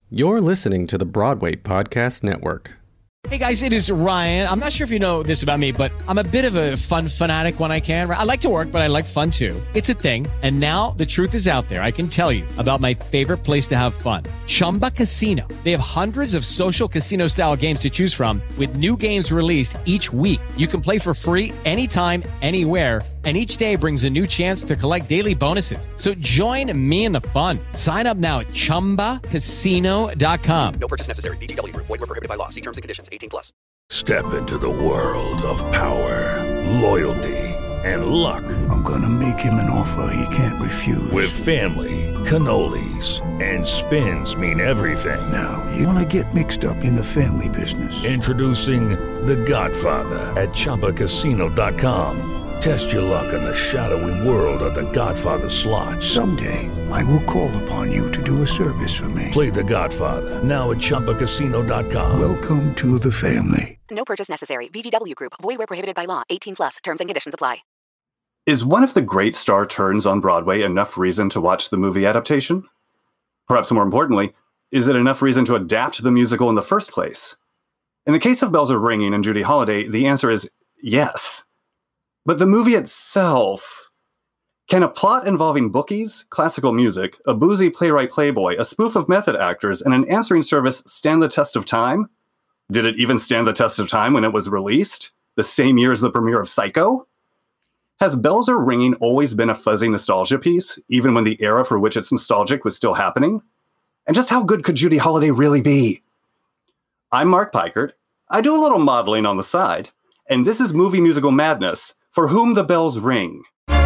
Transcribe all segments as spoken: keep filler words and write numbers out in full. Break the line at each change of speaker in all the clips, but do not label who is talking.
You're listening to the Broadway Podcast Network.
Hey guys, it is Ryan. I'm not sure if you know this about me, but I'm a bit of a fun fanatic when I can. I like to work, but I like fun too. It's a thing. And now the truth is out there. I can tell you about my favorite place to have fun. Chumba Casino. They have hundreds of social casino style games to choose from with new games released each week. You can play for free anytime, anywhere. And each day brings a new chance to collect daily bonuses. So join me in the fun. Sign up now at chumba casino dot com.
No purchase necessary. V G W Group. Void where prohibited by law. See terms and conditions. eighteen plus.
Step into the world of power, loyalty, and luck.
I'm gonna make him an offer he can't refuse.
With family, cannolis, and spins mean everything.
Now, you wanna get mixed up in the family business.
Introducing The Godfather at chumba casino dot com. Test your luck in the shadowy world of The Godfather slot.
Someday, I will call upon you to do a service for me.
Play The Godfather, now at chumba casino dot com.
Welcome to the family.
No purchase necessary. V G W Group. Void where prohibited by law. eighteen plus. Terms and conditions apply.
Is one of the great star turns on Broadway enough reason to watch the movie adaptation? Perhaps more importantly, is it enough reason to adapt the musical in the first place? In the case of Bells Are Ringing and Judy Holliday, the answer is yes. But the movie itself... Can a plot involving bookies, classical music, a boozy playwright playboy, a spoof of method actors, and an answering service stand the test of time? Did it even stand the test of time when it was released? The same year as the premiere of Psycho? Has Bells Are Ringing always been a fuzzy nostalgia piece, even when the era for which it's nostalgic was still happening? And just how good could Judy Holliday really be? I'm Mark Pikert. I do a little modeling on the side, and this is Movie Musical Madness, For Whom the Bells Ring.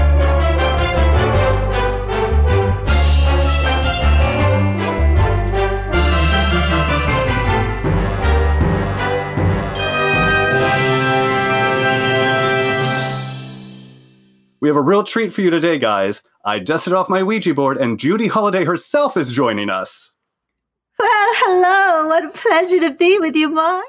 We have a real treat for you today, guys. I dusted off my Ouija board, and Judy Holliday herself is joining us.
Well, hello. What a pleasure to be with you, Mark.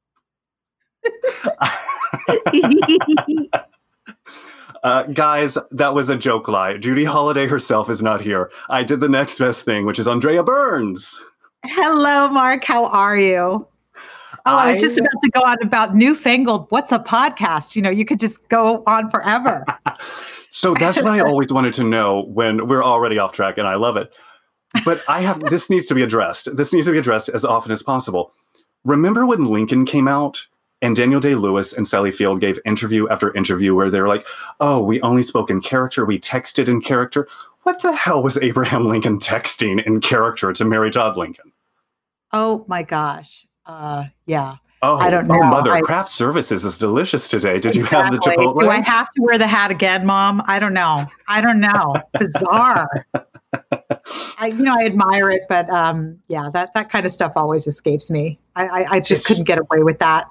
uh, guys, that was a joke lie. Judy Holliday herself is not here. I did the next best thing, which is Andrea Burns.
Hello, Mark. How are you? Oh, I was just about to go on about newfangled. What's a podcast? You know, you could just go on forever.
So that's what I always wanted to know when we're already off track, and I love it. But I have this needs to be addressed. This needs to be addressed as often as possible. Remember when Lincoln came out and Daniel Day-Lewis and Sally Field gave interview after interview where they were like, oh, we only spoke in character. We texted in character. What the hell was Abraham Lincoln texting in character to Mary Todd Lincoln?
Oh, my gosh. Uh, yeah.
Oh,
I don't know.
Oh, Mother,
I,
craft services is delicious today. Did
exactly.
you have the Chipotle?
Do I have to wear the hat again, Mom? I don't know. I don't know. Bizarre. I, you know, I admire it, but um, yeah, that, that kind of stuff always escapes me. I, I, I just it's, couldn't get away with that.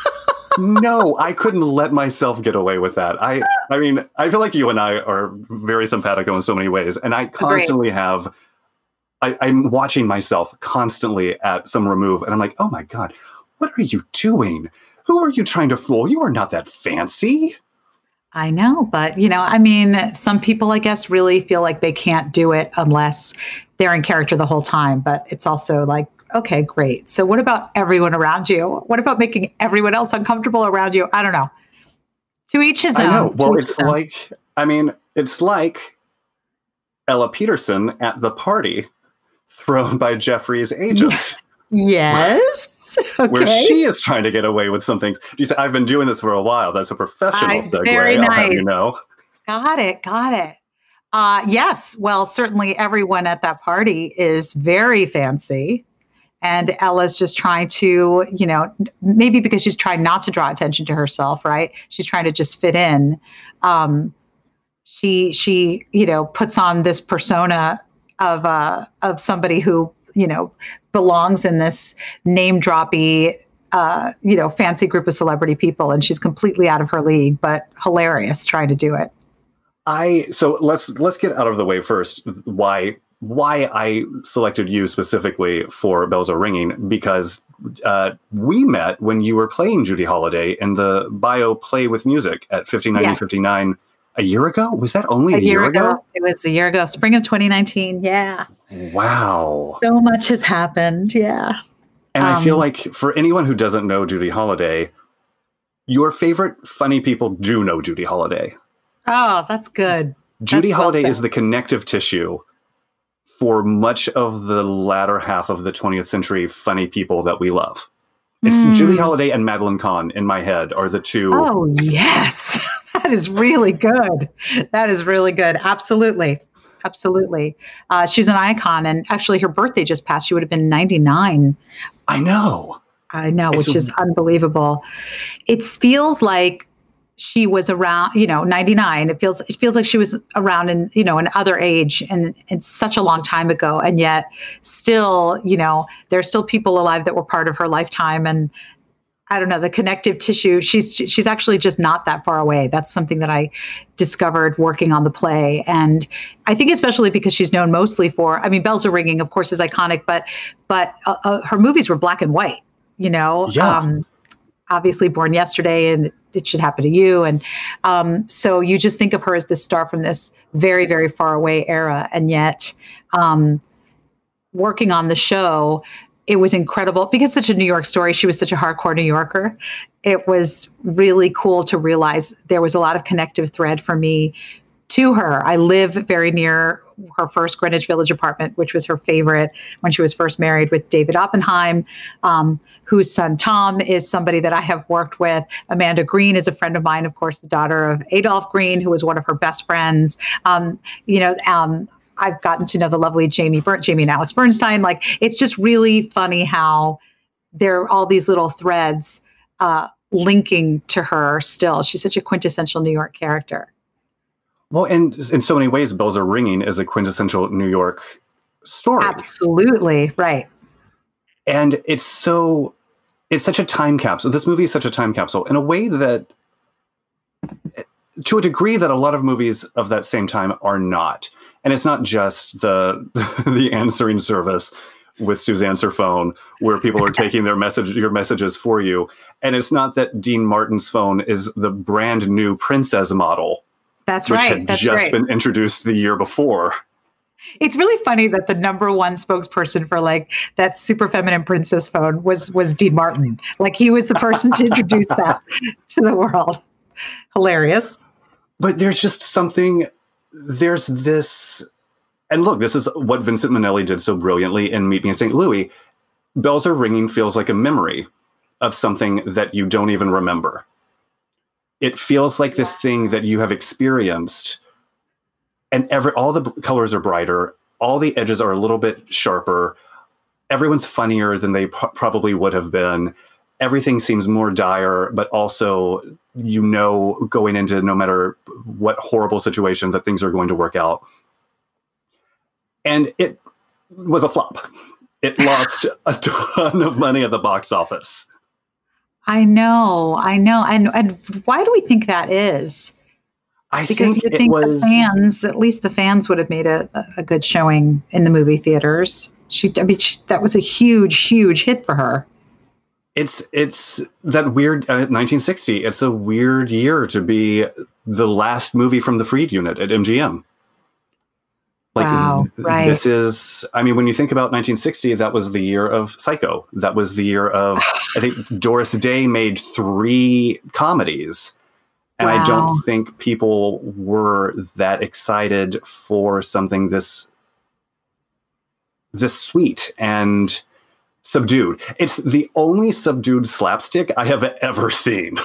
No, I couldn't let myself get away with that. I, I mean, I feel like you and I are very simpatico in so many ways, and I constantly Agreed. have. I, I'm watching myself constantly at some remove, and I'm like, oh my God, what are you doing? Who are you trying to fool? You are not that fancy.
I know, but, you know, I mean, some people, I guess, really feel like they can't do it unless they're in character the whole time. But it's also like, okay, great. So what about everyone around you? What about making everyone else uncomfortable around you? I don't know. To each his own.
I know. Well, it's
own.
like, I mean, it's like Ella Peterson at the party thrown by Jeffrey's agent.
Yes. Okay.
Where she is trying to get away with some things. You say, I've been doing this for a while. That's a professional
I,
segue.
Very
I'll
nice.
have you know.
Got it. Got it. Uh, yes. Well, certainly everyone at that party is very fancy. And Ella's just trying to, you know, maybe because she's trying not to draw attention to herself, right? She's trying to just fit in. Um, she, she, you know, puts on this persona of uh, of somebody who, you know, belongs in this name-droppy, uh, you know, fancy group of celebrity people, and she's completely out of her league, but hilarious trying to do it.
I so let's let's get out of the way first why why I selected you specifically for Bells Are Ringing, because uh, we met when you were playing Judy Holliday in the bio Play with Music at fifteen ninety
Yes.
fifty-nine a year ago. Was that only a,
a year,
year
ago?
ago?
It was a year ago, spring of twenty nineteen. Yeah.
Wow.
So much has happened. Yeah.
And
um,
I feel like for anyone who doesn't know Judy Holliday, your favorite funny people do know Judy Holliday.
Oh, that's good.
Judy
that's
Holliday
well
is the connective tissue for much of the latter half of the twentieth century funny people that we love. It's mm. Judy Holliday and Madeline Kahn in my head are the two.
Oh, yes. That is really good. That is really good. Absolutely. Absolutely. Uh, she's an icon. And actually, her birthday just passed. She would have been ninety-nine.
I know.
I know,
It's
which
a-
is unbelievable. It feels like she was around, you know, ninety-nine. It feels it feels like she was around in, you know, an other age, and it's such a long time ago. And yet still, you know, there's still people alive that were part of her lifetime. And I don't know, the connective tissue, she's she's actually just not that far away. That's something that I discovered working on the play. And I think especially because she's known mostly for, I mean, Bells Are Ringing, of course, is iconic, but but uh, uh, her movies were black and white, you know?
Yeah.
Um, obviously Born Yesterday and It Should Happen to You. And um, so you just think of her as this star from this very, very far away era. And yet um, working on the show, it was incredible because it's such a New York story. She was such a hardcore New Yorker. It was really cool to realize there was a lot of connective thread for me to her. I live very near her first Greenwich Village apartment, which was her favorite when she was first married with David Oppenheim, um, whose son Tom is somebody that I have worked with. Amanda Green is a friend of mine, of course, the daughter of Adolph Green, who was one of her best friends. Um, you know, um, I've gotten to know the lovely Jamie Bur- Jamie and Alex Bernstein. Like, it's just really funny how there are all these little threads uh, linking to her still. She's such a quintessential New York character.
Well, and in so many ways, Bells Are Ringing is a quintessential New York story.
Absolutely, right.
And it's so, it's such a time capsule. This movie is such a time capsule in a way that, to a degree that a lot of movies of that same time are not. And it's not just the the answering service with Suzanne's her phone where people are taking their message, your messages for you. And it's not that Dean Martin's phone is the brand new Princess model.
That's
which
right.
had
That's
just
right.
been introduced the year before.
It's really funny that the number one spokesperson for like that super feminine princess phone was was Dean Martin. Like, he was the person to introduce that to the world. Hilarious.
But there's just something, there's this, and look, this is what Vincent Minnelli did so brilliantly in Meet Me in Saint Louis. Bells Are Ringing feels like a memory of something that you don't even remember. It feels like this thing that you have experienced, and every all the b- colors are brighter, all the edges are a little bit sharper, everyone's funnier than they p- probably would have been. Everything seems more dire, but also, you know, going into no matter what horrible situation that things are going to work out. And it was a flop. It lost a ton of money at the box office.
I know, I know. And and why do we think that is?
I
Because
think
you
it
think
was
the fans, at least the fans, would have made a, a good showing in the movie theaters. She, I mean, she, that was a huge, huge hit for her.
It's it's that weird uh, nineteen sixty. It's a weird year to be the last movie from the Freed unit at M G M. Like,
Wow,
th-
right.
This is, I mean, when you think about nineteen sixty, that was the year of Psycho. That was the year of, I think Doris Day made three comedies. And I
Wow.
don't think people were that excited for something this, this sweet and subdued. It's the only subdued slapstick I have ever seen.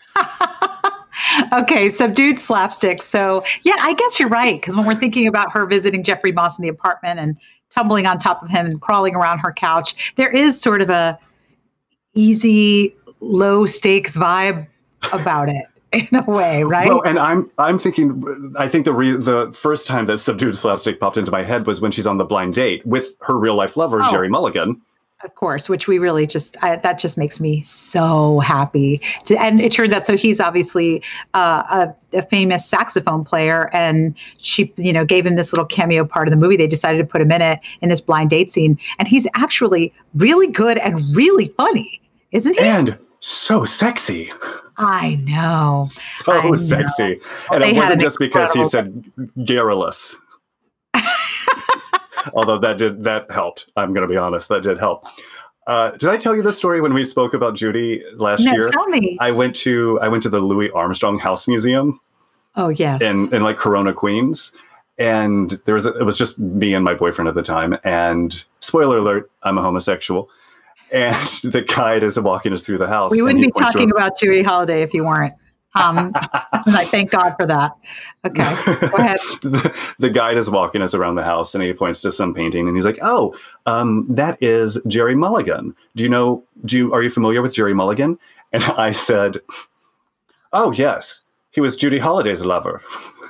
Okay, subdued slapstick. So, yeah, I guess you're right. Because when we're thinking about her visiting Jeffrey Moss in the apartment and tumbling on top of him and crawling around her couch, there is sort of a easy, low stakes vibe about it in a way, right?
Well, and I'm I'm thinking, I think the re- the first time that subdued slapstick popped into my head was when she's on the blind date with her real life lover,
Oh.
Jerry Mulligan.
Of course, which we really just, I, that just makes me so happy. To, and it turns out, so he's obviously uh, a, a famous saxophone player, and she, you know, gave him this little cameo part of the movie. They decided to put him in it in this blind date scene. And he's actually really good and really funny, isn't he?
And so sexy.
I know.
So
I know.
sexy. And
They
it
had
wasn't
an
just because he
incredible-
said garrulous. Although that did that helped. I'm going to be honest, that did help. Uh, did I tell you this story when we spoke about Judy last
no,
year?
Tell me.
I went to I went to the Louis Armstrong House Museum.
Oh yes.
In in like Corona, Queens, and there was a, it was just me and my boyfriend at the time. And spoiler alert, I'm a homosexual. And the guide is walking us through the house.
We wouldn't be talking
a,
about Judy Holliday if you weren't. Um, and I thank God for that. Okay, go ahead.
the, the guide is walking us around the house, and he points to some painting, and he's like, "Oh, um, that is Jerry Mulligan. Do you know? Do you are you familiar with Jerry Mulligan?" And I said, "Oh, yes, he was Judy Holliday's lover,"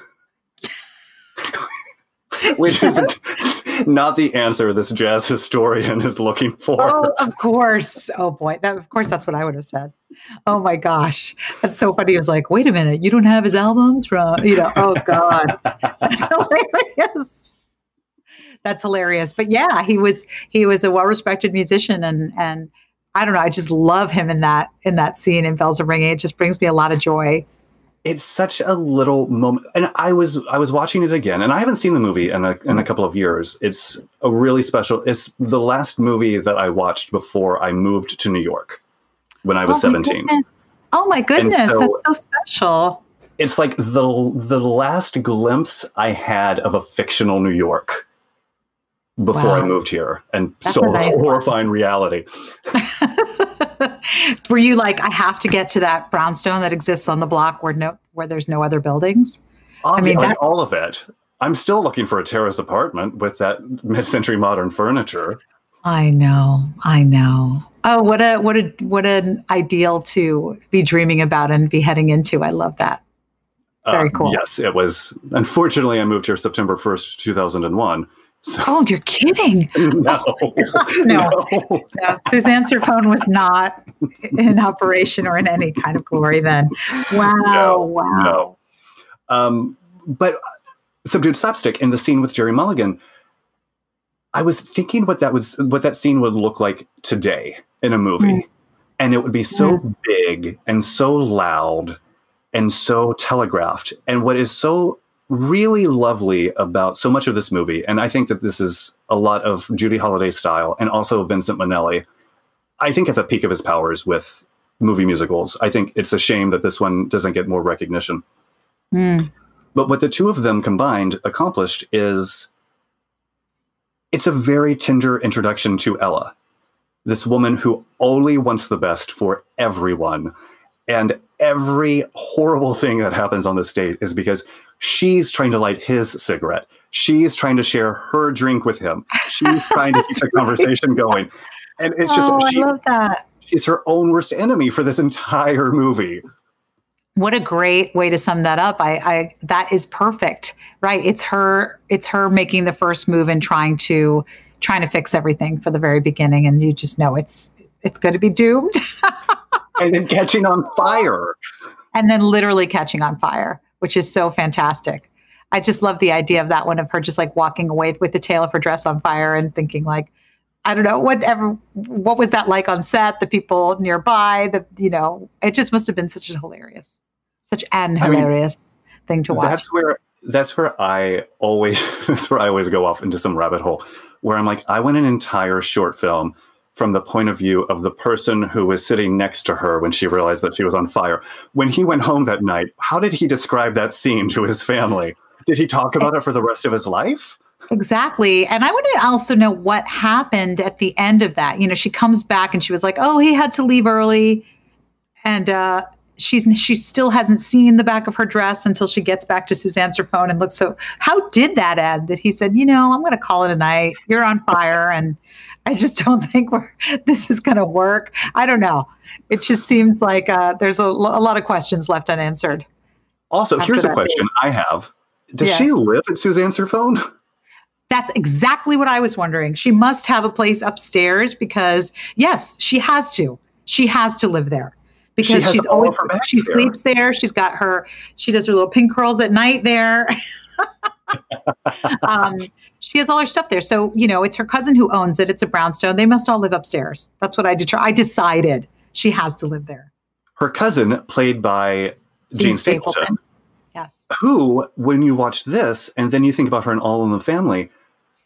which isn't not the answer this jazz historian is looking for.
Oh, of course. Oh boy, that of course that's what I would have said. Oh my gosh, that's so funny. He was like, "Wait a minute, you don't have his albums from you know?" Oh God, that's hilarious. That's hilarious. But yeah, he was he was a well-respected musician, and and I don't know. I just love him in that in that scene in Bells Are Ringing. It just brings me a lot of joy.
It's such a little moment, and I was I was watching it again, and I haven't seen the movie in a in a couple of years. It's a really special. It's the last movie that I watched before I moved to New York when I was
oh
seventeen.
My oh my goodness,
so
that's so special.
It's like the the last glimpse I had of a fictional New York before
wow.
I moved here, and
that's
saw
nice
the horrifying one. reality.
Were you like, I have to get to that brownstone that exists on the block where no, where there's no other buildings?
Obvi-
I mean,
like
that-
all of it. I'm still looking for a terrace apartment with that mid-century modern furniture.
I know, I know. Oh, what a what a what an ideal to be dreaming about and be heading into. I love that. Very
uh,
cool.
Yes, it was. Unfortunately, I moved here September first, two thousand one. So,
oh, you're kidding.
No,
oh no. no, no. Suzanne's phone was not in operation or in any kind of glory then. Wow,
no,
wow.
No. Um, but Subdued Slapstick in the scene with Jerry Mulligan, I was thinking what that was, what that scene would look like today in a movie, mm. and it would be so mm. big and so loud and so telegraphed. And what is so really lovely about so much of this movie, and I think that this is a lot of Judy Holliday style and also Vincent Minnelli, I think at the peak of his powers with movie musicals. I think it's a shame that this one doesn't get more recognition.
Mm.
But what the two of them combined accomplished is it's a very tender introduction to Ella, this woman who only wants the best for everyone. And every horrible thing that happens on this date is because she's trying to light his cigarette. She's trying to share her drink with him. She's trying to keep the conversation going. And it's just,
oh,
she,
I love that.
She's her own worst enemy for this entire movie.
What a great way to sum that up. I, I, that is perfect, right? It's her, it's her making the first move and trying to, trying to fix everything for the very beginning. And you just know it's, it's going to be doomed.
And then catching on fire.
And then literally catching on fire, which is so fantastic. I just love the idea of that one, of her just like walking away with the tail of her dress on fire and thinking like, I don't know, whatever, what was that like on set? The people nearby, the, you know, it just must have been such a hilarious, such an hilarious I mean, thing to watch.
That's where, that's where I always, that's where I always go off into some rabbit hole where I'm like, I want an entire short film from the point of view of the person who was sitting next to her when she realized that she was on fire. When he went home that night, how did he describe that scene to his family? Did he talk about it for the rest of his life?
Exactly. And I want to also know what happened at the end of that. You know, she comes back and she was like, oh, he had to leave early. And uh, she's she still hasn't seen the back of her dress until she gets back to Suzanne's phone and looks. So how did that end? That he said, you know, I'm going to call it a night. You're on fire. And I just don't think we're, this is going to work. I don't know. It just seems like uh, there's a, a lot of questions left unanswered.
Also, here's a question I have. Does yeah. she live at Suzanne's phone?
That's exactly what I was wondering. She must have a place upstairs because, yes, she has to. She has to live there because
she
she's always, she
there.
sleeps there. She's got her, she does her little pink curls at night there. um, she has all her stuff there. So, you know, it's her cousin who owns it. It's a brownstone. They must all live upstairs. That's what I did. I decided she has to live there.
Her cousin, played by Jean, Jean Stapleton. Stapleton.
Yes.
Who, when you watch this and then you think about her in All in the Family,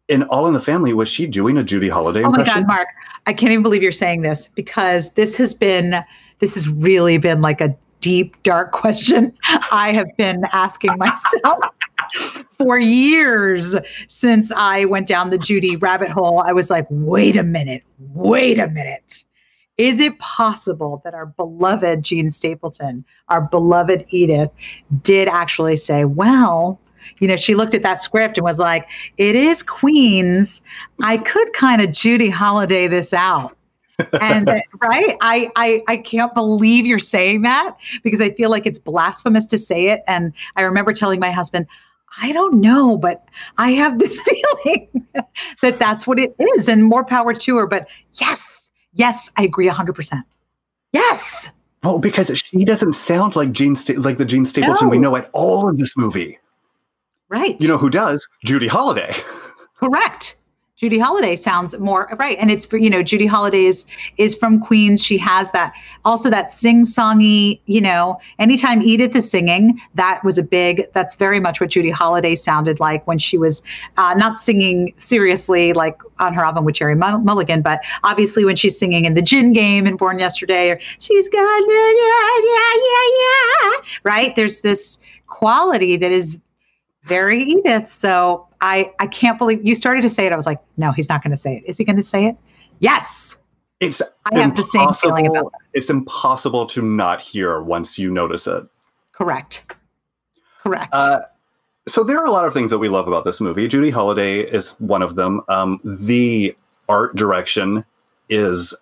in All in the Family, was she doing a Judy Holliday
Oh my
impression?
God, Mark, I can't even believe you're saying this, because this has been, this has really been like a deep, dark question I have been asking myself for years since I went down the Judy rabbit hole. I was like, wait a minute, wait a minute. Is it possible that our beloved Jean Stapleton, our beloved Edith, did actually say, well, you know, she looked at that script and was like, it is Queen's. I could kind of Judy Holliday this out. And right, I, I I can't believe you're saying that, because I feel like it's blasphemous to say it. And I remember telling my husband, I don't know, but I have this feeling that that's what it is, and more power to her. But yes, yes, I agree one hundred percent. Yes.
Well, because she doesn't sound like Jean Sta- like the Jean Stapleton
No.
we know at all in this movie.
Right.
You know who does? Judy Holliday.
Correct. Judy Holliday sounds more right. And it's for, you know, Judy Holliday is, is from Queens. She has that, also that sing-songy, you know, anytime Edith is singing, that was a big, that's very much what Judy Holliday sounded like when she was uh, not singing seriously, like on her album with Jerry Mulligan, but obviously when she's singing in the Gin Game and Born Yesterday, or she's gonna, yeah, yeah, yeah, yeah, right? There's this quality that is very Edith. So I, I can't believe you started to say it. I was like, no, he's not going to say it. Is he going to say it? Yes.
It's
I have the same feeling about that.
It's impossible to not hear once you notice it.
Correct. Correct.
Uh, so there are a lot of things that we love about this movie. Judy Holliday is one of them. Um, the art direction is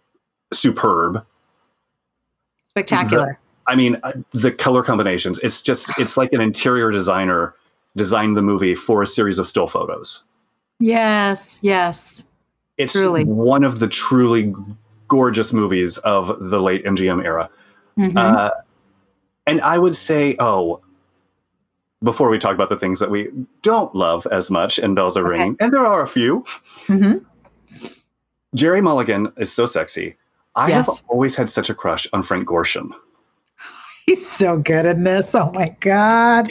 superb.
Spectacular.
The, I mean, uh, the color combinations, it's just, it's like an interior designer designed the movie for a series of still photos.
Yes. Yes.
It's
Truly.
one of the truly gorgeous movies of the late M G M era.
Mhm.
Uh, and I would say, oh, before we talk about the things that we don't love as much in Bells Are
Okay.
Ringing, and there are a few,
Mhm.
Jerry Mulligan is so sexy. I
Yes.
have always had such a crush on Frank Gorshin.
He's so good in this. Oh my God.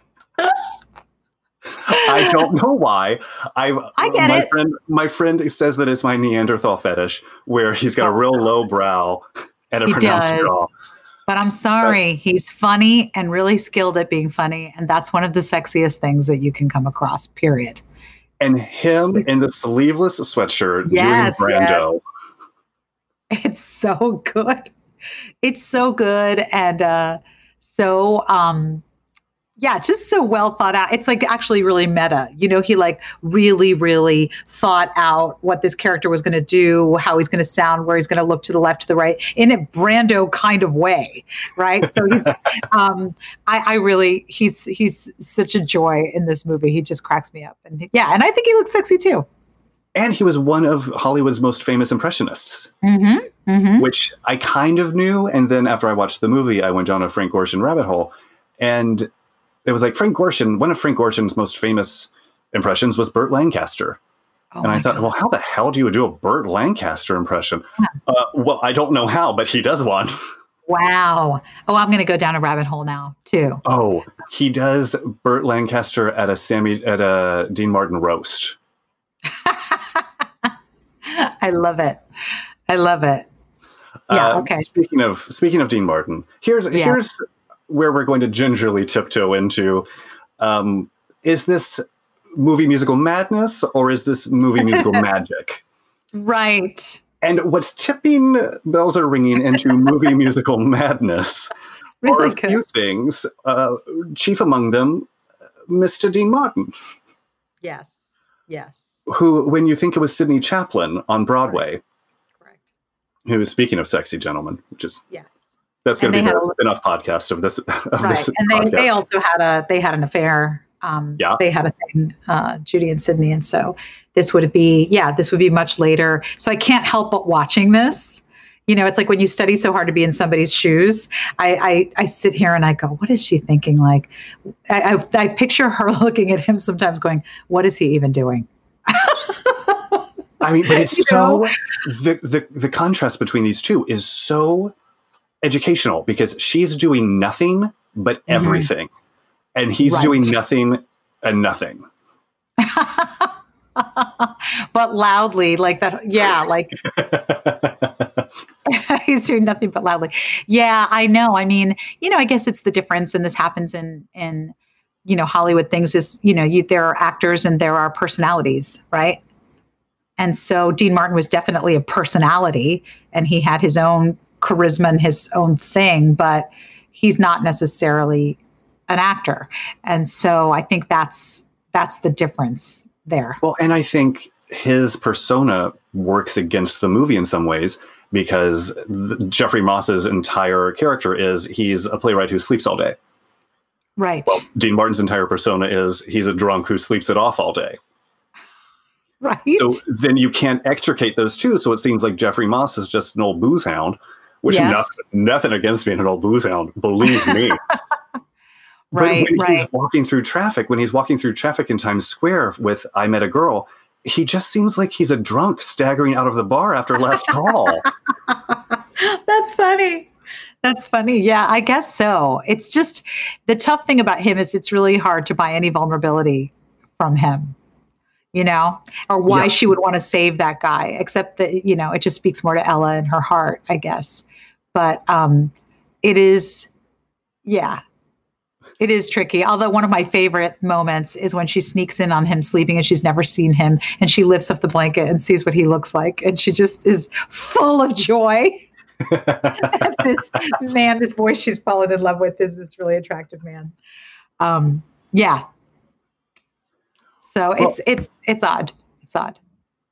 I don't know why. I
I get
my
it.
friend my friend says that it's my Neanderthal fetish, where he's got a real low brow and a
He
pronounced
does.
jaw.
But I'm sorry. He's funny and really skilled at being funny. And that's one of the sexiest things that you can come across, period.
And him in the sleeveless sweatshirt
Yes,
doing Brando.
It's so good. It's so good. And uh, so, um, yeah, just so well thought out. It's like actually really meta. You know, he like really, really thought out what this character was going to do, how he's going to sound, where he's going to look to the left, to the right, in a Brando kind of way, right? So he's, um, I, I really, he's he's such a joy in this movie. He just cracks me up, and yeah, and I think he looks sexy too.
And he was one of Hollywood's most famous impressionists,
Mm-hmm. Mm-hmm.
which I kind of knew. And then after I watched the movie, I went down a Frank Gorshin rabbit hole. And it was like Frank Gorshin, one of Frank Gorshin's most famous impressions was Burt Lancaster.
Oh
and I
my
thought,
God.
well, how the hell do you do a Burt Lancaster impression? Uh, well, I don't know how, but he does one.
Wow. Oh, I'm going to go down a rabbit hole now too.
Oh, he does Burt Lancaster at a Sammy at a Dean Martin roast.
I love it. I love it. Yeah.
Uh,
Okay.
Speaking of speaking of Dean Martin, here's
Yeah.
here's where we're going to gingerly tiptoe into. Um, is this movie musical madness or is this movie musical magic?
Right.
And what's tipping Bells Are Ringing into movie musical madness are
Really
a
good.
few things. Uh, chief among them, Mister Dean Martin,
Yes. Yes.
who, when you think it was Sidney Chaplin on Broadway,
Correct.
who is speaking of sexy gentlemen, which is
Yes.
that's going
And
to be
they
the
had a-
spin-off podcast of this. Of
Right.
this
And they,
podcast.
they also had a they had an affair. Um,
Yeah.
They had a thing, uh, Judy and Sydney, and so this would be yeah this would be much later. So I can't help but watching this. You know, it's like when you study so hard to be in somebody's shoes. I I, I sit here and I go, what is she thinking? Like, I, I I picture her looking at him sometimes, going, what is he even doing?
I mean, but it's
You
so
know?
the, the the contrast between these two is so educational because she's doing nothing but everything, and he's
Right.
doing nothing and nothing.
but loudly, like that. Yeah, like he's doing nothing but loudly. Yeah, I know. I mean, you know, I guess it's the difference, and this happens in in you know Hollywood things. Is you know, you there are actors and there are personalities, right? And so Dean Martin was definitely a personality, and he had his own charisma and his own thing, but he's not necessarily an actor. And so I think that's that's the difference there.
Well, and I think his persona works against the movie in some ways, because the, Jeffrey Moss's entire character is he's a playwright who sleeps all day.
Right.
Well, Dean Martin's entire persona is he's a drunk who sleeps it off all day.
Right.
So then you can't extricate those two. So it seems like Jeffrey Moss is just an old booze hound, which
Yes.
nothing, nothing against being an old booze hound, believe me.
Right,
but when
right.
he's walking through traffic, when he's walking through traffic in Times Square with I Met a Girl, he just seems like he's a drunk staggering out of the bar after last call.
That's funny. That's funny. Yeah, I guess so. It's just the tough thing about him is it's really hard to buy any vulnerability from him, you know, or why
Yeah.
she would want to save that guy, except that, you know, it just speaks more to Ella and her heart, I guess. But um, it is, yeah, it is tricky. Although one of my favorite moments is when she sneaks in on him sleeping and she's never seen him, and she lifts up the blanket and sees what he looks like. And she just is full of joy. This man, this boy she's fallen in love with is this really attractive man. Um, yeah. So it's, it's, it's odd. It's odd.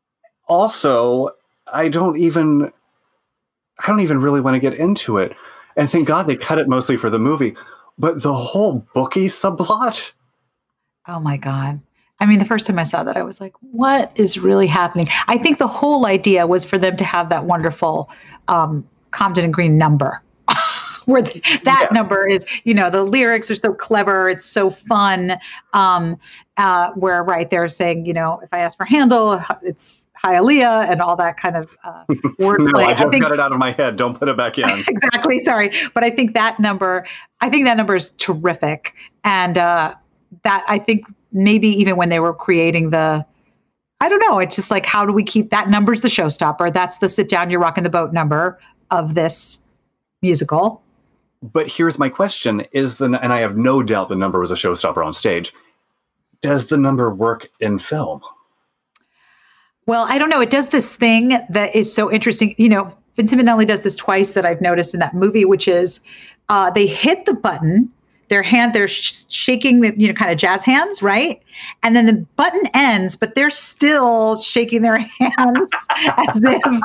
Also, I don't even, I don't even really want to get into it. And thank God they cut it mostly for the movie. But the whole bookie subplot.
Oh my God. I mean, the first time I saw that, I was like, what is really happening? I think the whole idea was for them to have that wonderful um, Compton and Green number. Where the, that
Yes.
number is, you know, the lyrics are so clever. It's so fun. Um, uh, where, right, they're saying, you know, if I ask for Handel, it's Hialeah and all that kind of uh, wordplay.
No, I just
think,
got it out of my head. Don't put it back in.
exactly. Sorry. But I think that number, I think that number is terrific. And uh, that, I think maybe even when they were creating the, I don't know, it's just like, how do we keep that number's the showstopper? That's the sit down, you're rocking the boat number of this musical.
But here's my question: is the and I have no doubt the number was a showstopper on stage. Does the number work in film?
Well, I don't know. It does this thing that is so interesting. You know, Vincent Minnelli does this twice that I've noticed in that movie, which is uh, they hit the button, their hand, they're sh- shaking the, you know, kind of jazz hands, right? And then the button ends, but they're still shaking their hands as if,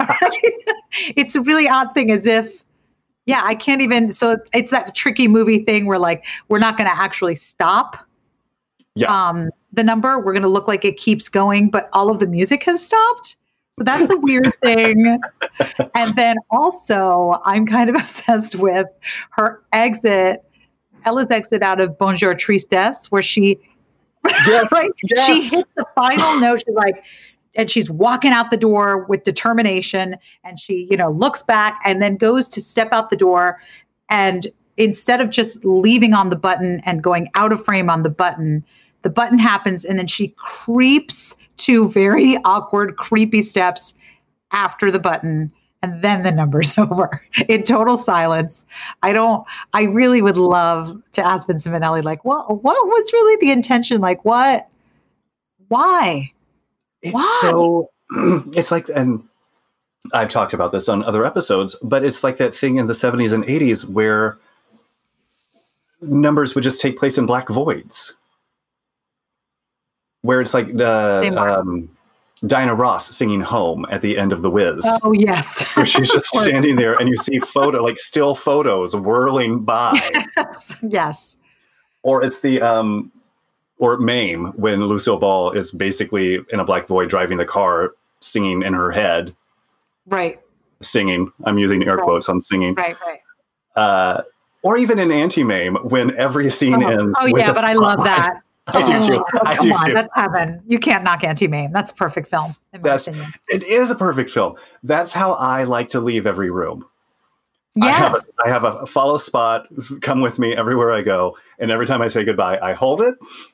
it's a really odd thing, as if, yeah, I can't even, so it's that tricky movie thing where like, we're not going to actually stop
Yeah.
um, the number. We're going to look like it keeps going, but all of the music has stopped. So that's a weird thing. And then also, I'm kind of obsessed with her exit, Ella's exit out of Bonjour Tristesse, where she,
Yes,
right,
yes.
she hits the final note. She's like, and she's walking out the door with determination, and she, you know, looks back and then goes to step out the door. And instead of just leaving on the button and going out of frame on the button, the button happens, and then she creeps two very awkward, creepy steps after the button, and then the number's over in total silence. I don't, I really would love to ask Vincent Minnelli, like, what, what was really the intention? Like, what, why?
It's
Why?
so, it's like, and I've talked about this on other episodes, but it's like that thing in the seventies and eighties where numbers would just take place in black voids. Where it's like
Same
the um, Diana Ross singing Home at the end of The Wiz.
Oh, yes.
Where she's just standing there and you see photo, like still photos whirling by.
yes. Yes.
Or it's the, um, or Mame, when Lucille Ball is basically in a black void driving the car, singing in her head.
Right.
Singing. I'm using air
Right.
quotes on singing.
Right. Right.
Uh, or even in Anti-Mame, when every scene
Oh,
ends
oh
with
yeah,
a
but I love
spotlight.
that.
I do too.
Oh,
I
come
do
on,
too.
that's heaven. You can't knock Anti-Mame. That's a perfect film, in my
That's,
opinion.
it is a perfect film. That's how I like to leave every room. I have,
Yes.
a, I have a follow spot. Come with me everywhere I go. And every time I say goodbye, I hold it.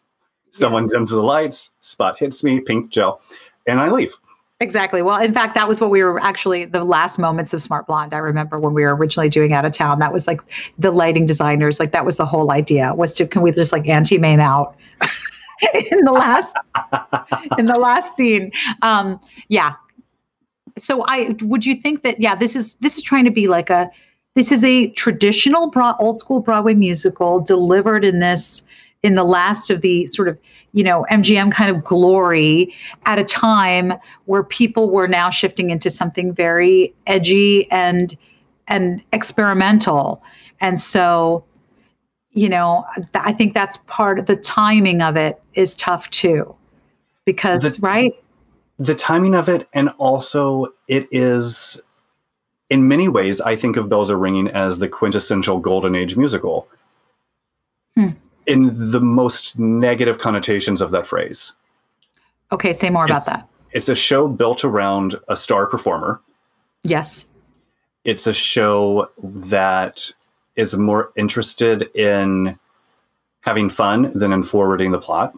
Someone
Yes.
dims the lights, Spot hits me, pink gel, and I leave.
Exactly. Well, in fact, that was what we were actually the last moments of Smart Blonde. I remember when we were originally doing Out of Town, that was like the lighting designers, like that was the whole idea was to, can we just like anti-mame out in the last, in the last scene. Um, yeah. So I, would you think that, yeah, this is, this is trying to be like a, this is a traditional broad, old school Broadway musical delivered in this, in the last of the sort of, you know, M G M kind of glory at a time where people were now shifting into something very edgy and and experimental. And so, you know, th- I think that's part of the timing of it is tough too. Because,
The-
right?
The timing of it, and also it is, in many ways, I think of Bells Are Ringing as the quintessential Golden Age musical.
Hmm.
In the most negative connotations of that phrase.
Okay, say more about
It's-
that.
It's a show built around a star performer.
Yes.
It's a show that is more interested in having fun than in forwarding the plot.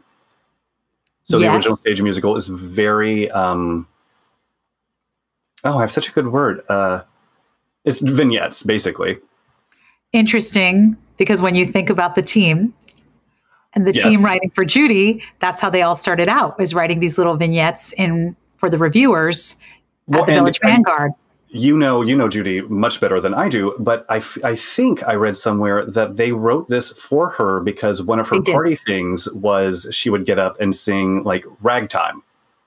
So
Yes.
the original stage musical is very, um, oh, I have such a good word. Uh, it's vignettes, basically.
Interesting, because when you think about the team and the
Yes.
team writing for Judy, that's how they all started out, was writing these little vignettes in for the reviewers
Well,
at the
and-
Village
and-
Vanguard.
You know, you know Judy much better than I do, but I, f- I think I read somewhere that they wrote this for her because one of her
They did.
party things was she would get up and sing like ragtime.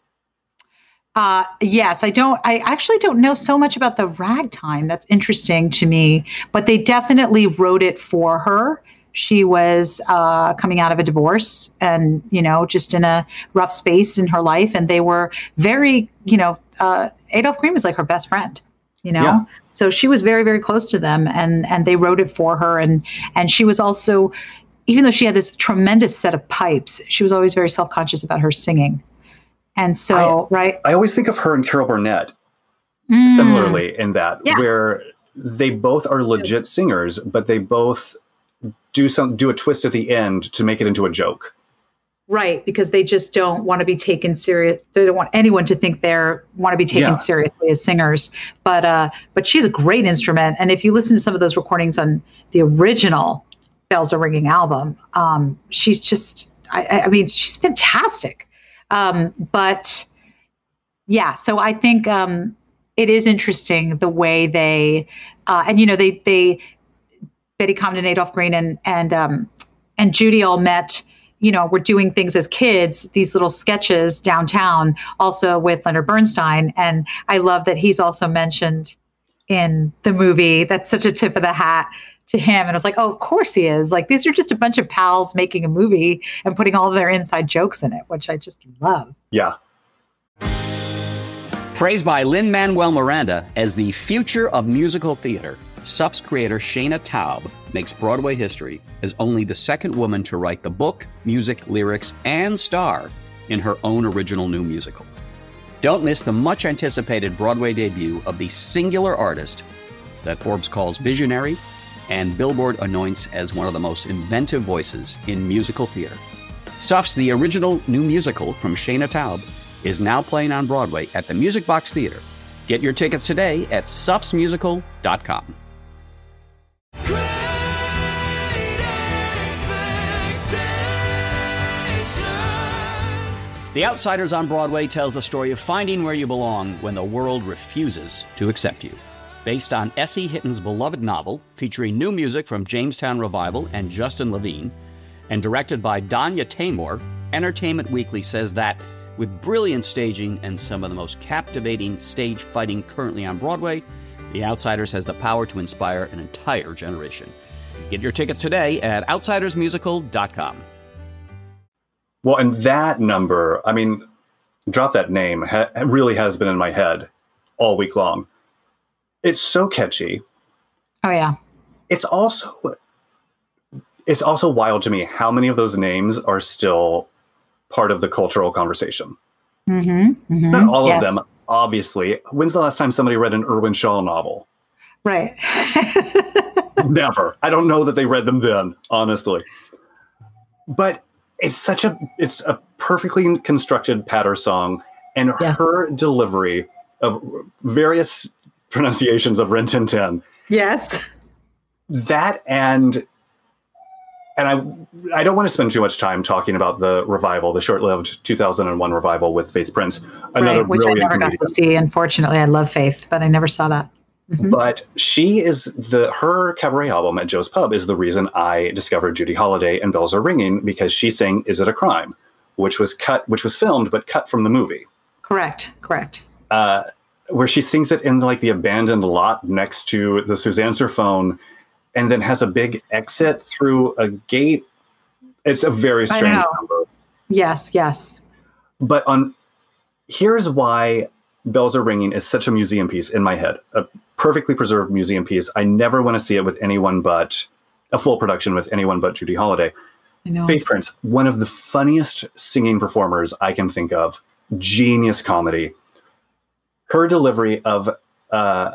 Uh, yes, I don't. I actually don't know so much about the ragtime. That's interesting to me, but they definitely wrote it for her. She was uh, coming out of a divorce, and you know, just in a rough space in her life, and they were very, you know, uh, Adolph Green was like her best friend. You know,
Yeah.
so she was very, very close to them, and and they wrote it for her, and and she was also, even though she had this tremendous set of pipes, she was always very self conscious about her singing, and so right.
I always think of her and Carol Burnett
Mm.
similarly in that,
Yeah.
where they both are legit singers, but they both do some do a twist at the end to make it into a joke.
Right, because they just don't want to be taken serious. They don't want anyone to think they're want to be taken
Yeah.
seriously as singers. But uh, but she's a great instrument, and if you listen to some of those recordings on the original Bells Are Ringing album, um, she's just, I, I- I mean, she's fantastic. Um, but yeah, so I think um, it is interesting the way they, uh, and you know, they they Betty Comden, Adolph Green, and and um, and Judy all met. You know, we're doing things as kids, these little sketches downtown, also with Leonard Bernstein. And I love that he's also mentioned in the movie. That's such a tip of the hat to him. And I was like, oh, of course he is. Like, these are just a bunch of pals making a movie and putting all of their inside jokes in it, which I just love.
Yeah.
Praised by Lin-Manuel Miranda as the future of musical theater, S U F's creator Shana Taub makes Broadway history as only the second woman to write the book, music, lyrics, and star in her own original new musical. Don't miss the much-anticipated Broadway debut of the singular artist that Forbes calls visionary and Billboard anoints as one of the most inventive voices in musical theater. S U F's The Original New Musical from Shana Taub is now playing on Broadway at the Music Box Theater. Get your tickets today at sufs musical dot com. The Outsiders on Broadway tells the story of finding where you belong when the world refuses to accept you. Based on S E Hitton's beloved novel, featuring new music from Jamestown Revival and Justin Levine, and directed by Danya Taymor, Entertainment Weekly says that, with brilliant staging and some of the most captivating stage fighting currently on Broadway, The Outsiders has the power to inspire an entire generation. Get your tickets today at outsiders musical dot com.
Well, and that number, I mean, drop that name, ha- really has been in my head all week long. It's so catchy.
Oh, yeah.
It's also, it's also wild to me how many of those names are still part of the cultural conversation.
Mm-hmm, mm-hmm.
Not all
Yes.
of them, obviously. When's the last time somebody read an Irwin Shaw novel?
Right.
Never. I don't know that they read them then, honestly. But it's such a it's a perfectly constructed patter song, and yes. her delivery of various pronunciations of Rin Tin Tin.
Yes.
That and and I I don't want to spend too much time talking about the revival, the short-lived two thousand one revival with Faith Prince. Another
right, which I never
comedian.
got to see. Unfortunately, I love Faith, but I never saw that. Mm-hmm.
But she is the her cabaret album at Joe's Pub is the reason I discovered Judy Holliday and Bells Are Ringing, because she sang "Is It a Crime," which was cut, which was filmed but cut from the movie.
Correct, correct.
Uh, where she sings it in like the abandoned lot next to the Suzanne phone, and then has a big exit through a gate. It's a very strange number.
Yes, yes.
But on here's why Bells Are Ringing is such a museum piece in my head. A perfectly preserved museum piece. I never want to see it with anyone but a full production with anyone but Judy Holliday.
I know.
Faith Prince, one of the funniest singing performers I can think of. Genius comedy. Her delivery of uh,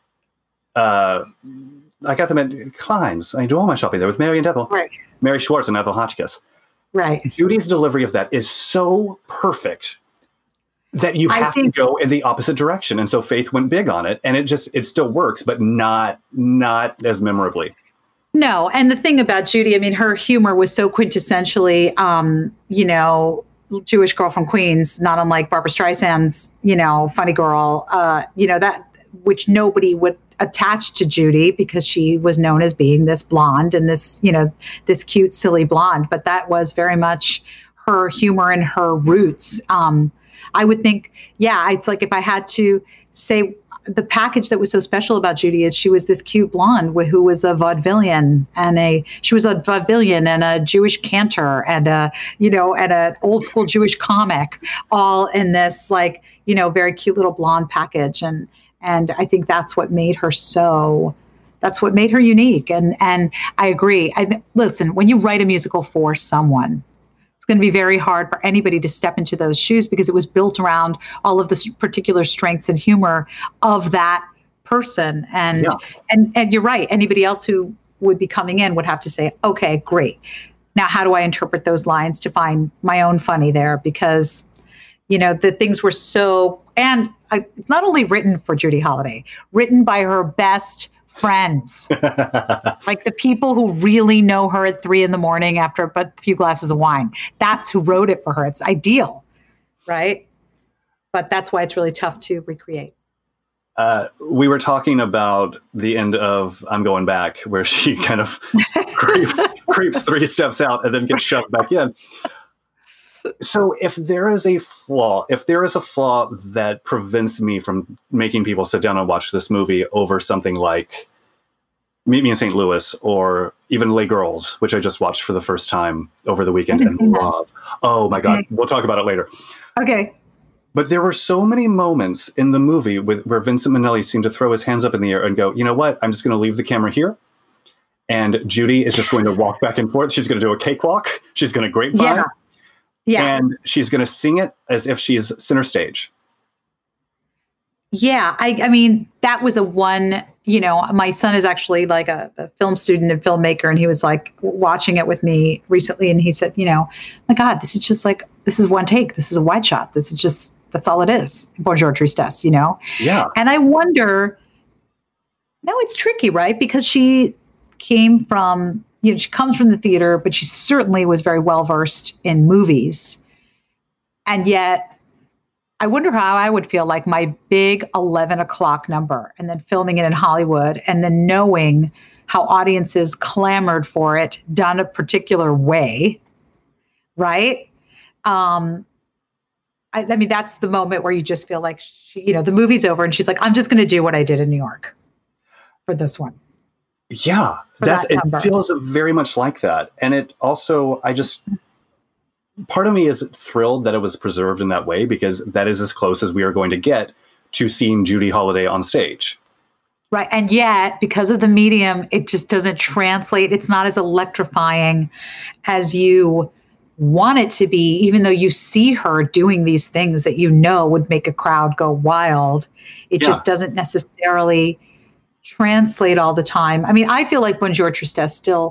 uh, I got them at Klein's. I do all my shopping there with Mary and Ethel.
Right.
Mary Schwartz and Ethel Hotchkiss.
Right.
Judy's delivery of that is so perfect that you have think, to go in the opposite direction. And so Faith went big on it, and it just, it still works, but not, not as memorably.
No. And the thing about Judy, I mean, her humor was so quintessentially, um, you know, Jewish girl from Queens, not unlike Barbra Streisand's, you know, funny girl, uh, you know, that, which nobody would attach to Judy because she was known as being this blonde and this, you know, this cute, silly blonde. But that was very much her humor and her roots. Um, I would think, yeah, it's like if I had to say the package that was so special about Judy is she was this cute blonde who was a vaudevillian and a, she was a vaudevillian and a Jewish cantor and a, you know, and an old school Jewish comic all in this like, you know, very cute little blonde package. And, and I think that's what made her so, that's what made her unique. And, and I agree. I, listen, when you write a musical for someone, going to be very hard for anybody to step into those shoes because it was built around all of the particular strengths and humor of that person. And, yeah. and, and you're right. Anybody else who would be coming in would have to say, okay, great. Now, how do I interpret those lines to find my own funny there? Because, you know, the things were so, and uh, it's not only written for Judy Holliday, written by her best friends, like the people who really know her at three in the morning after a few glasses of wine. That's who wrote it for her. It's ideal, right? But that's why it's really tough to recreate.
Uh, we were talking about the end of I'm Going Back, where she kind of creeps, creeps three steps out and then gets shoved back in. So if there is a flaw, if there is a flaw that prevents me from making people sit down and watch this movie over something like Meet Me in Saint Louis or even Les Girls, which I just watched for the first time over the weekend and love. Oh my God. We'll talk about it later.
Okay.
But there were so many moments in the movie with, where Vincent Minnelli seemed to throw his hands up in the air and go, you know what? I'm just going to leave the camera here. And Judy is just going to walk back and forth. She's going to do a cakewalk. She's going to grapevine.
Yeah. Yeah.
And she's going to sing it as if she's center stage.
Yeah. I, I mean, that was a one, you know, my son is actually like a, a film student and filmmaker. And he was like watching it with me recently. And he said, you know, my God, this is just like, this is one take. This is a wide shot. This is just, that's all it is. Bonjour Tristesse, you know?
Yeah.
And I wonder, no, it's tricky, right? Because she came from, you know, she comes from the theater, but she certainly was very well-versed in movies. And yet I wonder how I would feel like my big eleven o'clock number and then filming it in Hollywood and then knowing how audiences clamored for it done a particular way. Right. Um, I, I mean, that's the moment where you just feel like, she, you know, the movie's over and she's like, I'm just going to do what I did in New York for this one.
Yeah, that's that it feels very much like that. And it also, I just, part of me is thrilled that it was preserved in that way because that is as close as we are going to get to seeing Judy Holliday on stage.
Right. And yet, because of the medium, it just doesn't translate. It's not as electrifying as you want it to be, even though you see her doing these things that you know would make a crowd go wild. It yeah. just doesn't necessarily translate all the time. I mean, I feel like Bonjour Tristesse still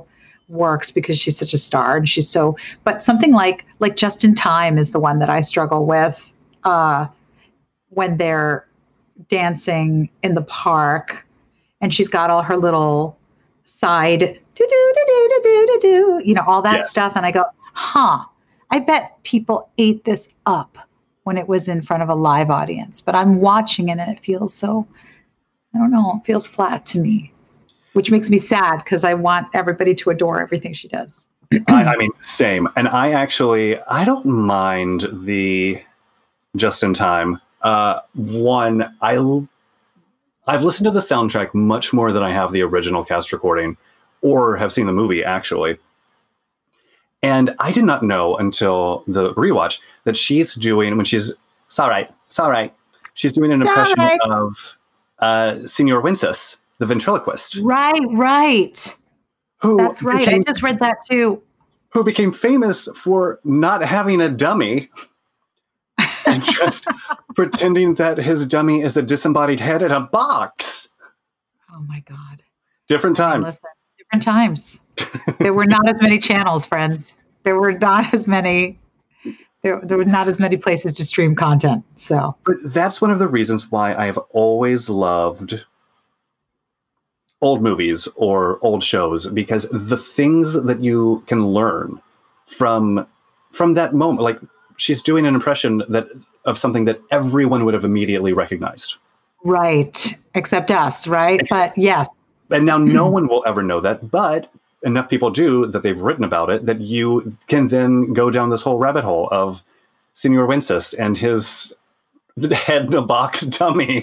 works because she's such a star and she's so, but something like, like Just in Time is the one that I struggle with, uh, when they're dancing in the park and she's got all her little side, do, do, do, do, do, do, do, you know, all that
Yes.
stuff. And I go, huh, I bet people ate this up when it was in front of a live audience, but I'm watching it and it feels so, I don't know, it feels flat to me, which makes me sad because I want everybody to adore everything she does.
I, I mean, same. And I actually, I don't mind the Just in Time. Uh, one, I, l- I've listened to the soundtrack much more than I have the original cast recording or have seen the movie, actually. And I did not know until the rewatch that she's doing, when she's, it's all right, it's all right. She's doing an
It's all
impression
right.
of uh, Senor Wences, the ventriloquist.
Right, right.
Who
That's right.
Became,
I just read that too.
who became famous for not having a dummy and just pretending that his dummy is a disembodied head in a box.
Oh my God.
Different times.
Listen, different times. There were not as many channels, friends. There were not as many. There, there were not as many places to stream content. So,
But that's one of the reasons why I have always loved old movies or old shows, because the things that you can learn from from that moment, like she's doing an impression that of something that everyone would have immediately recognized.
right. Except us, right?
Except-
but yes.
And now no one will ever know that, but enough people do that they've written about it that you can then go down this whole rabbit hole of Senor Wences and his head in a box dummy.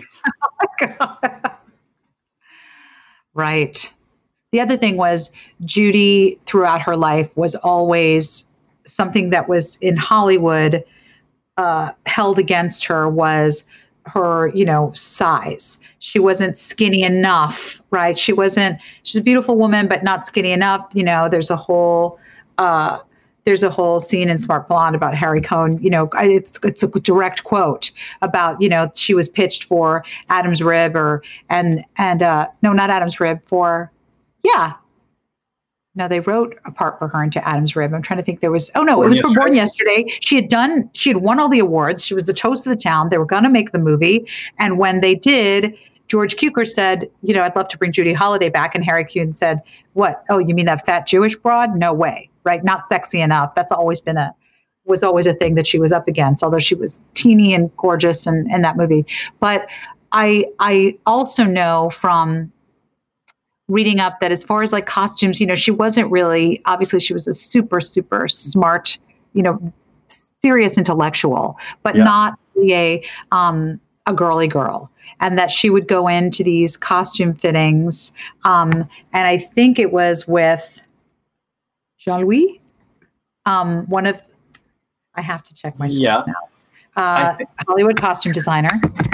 Right. The other thing was Judy throughout her life was always something that was in Hollywood uh, held against her was her, you know, size. She wasn't skinny enough, right? She wasn't, she's a beautiful woman, but not skinny enough. You know, there's a whole, uh, there's a whole scene in Smart Blonde about Harry Cohn, you know, I- it's, it's a direct quote about, you know, she was pitched for Adam's Rib or, and, and, uh, no, not Adam's Rib for, yeah. No, they wrote a part for her into Adam's Rib. I'm trying to think there was, oh no,
Born
it was for
Yesterday.
Born Yesterday. She had done, she had won all the awards. She was the toast of the town. They were going to make the movie. And when they did, George Cukor said, you know, I'd love to bring Judy Holliday back. And Harry Kuhn said, what? Oh, you mean that fat Jewish broad? No way. Right? Not sexy enough. That's always been a, was always a thing that she was up against, although she was teeny and gorgeous in, in that movie. But I, I also know from reading up that as far as like costumes, you know, she wasn't really, obviously she was a super, super smart, you know, serious intellectual, but
Yeah.
not really a, um, a girly girl. And that she would go into these costume fittings. Um, and I think it was with Jean-Louis, um, one of, I have to check my source
Yeah.
now, uh,
think-
Hollywood costume designer,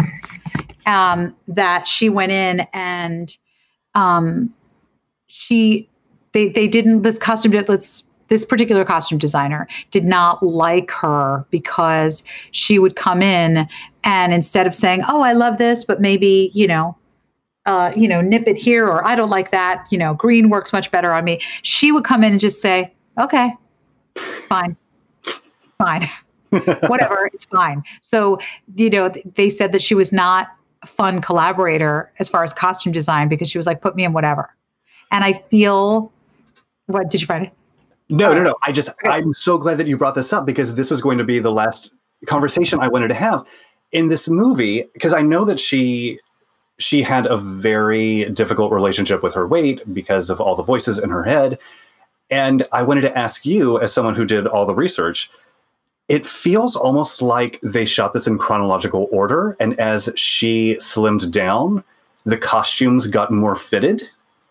um, that she went in and um, she, they, they didn't, this costume, let's, this particular costume designer did not like her because she would come in and instead of saying, oh, I love this, but maybe, you know, uh, you know, nip it here, or I don't like that, you know, green works much better on me. She would come in and just say, okay, fine, fine, whatever, it's fine. So, you know, th- they said that she was not a fun collaborator as far as costume design because she was like, put me in whatever. And I feel, what, did you find it?
No, no, no. I just, I'm so glad that you brought this up because this was going to be the last conversation I wanted to have in this movie. Because I know that she, she had a very difficult relationship with her weight because of all the voices in her head. And I wanted to ask you, as someone who did all the research, it feels almost like they shot this in chronological order. And as she slimmed down, the costumes got more fitted.